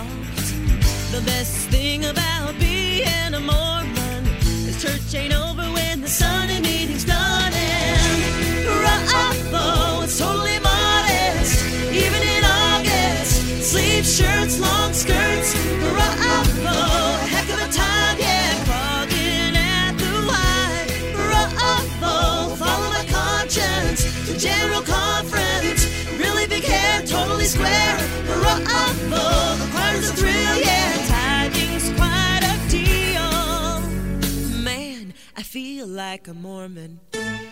The best thing about being a Mormon is church ain't over when the Sunday meeting's done. And Ruffo, it's totally modest, even in August. Sleeve shirts, long skirts, Ruffo, heck of a time, yeah, clogging at the Y. Ruffo, follow my conscience, the general conference, really big hair, totally square. Ruffo, the choir's a thrill, yeah, tithing's quite a deal. Man, I feel like a Mormon.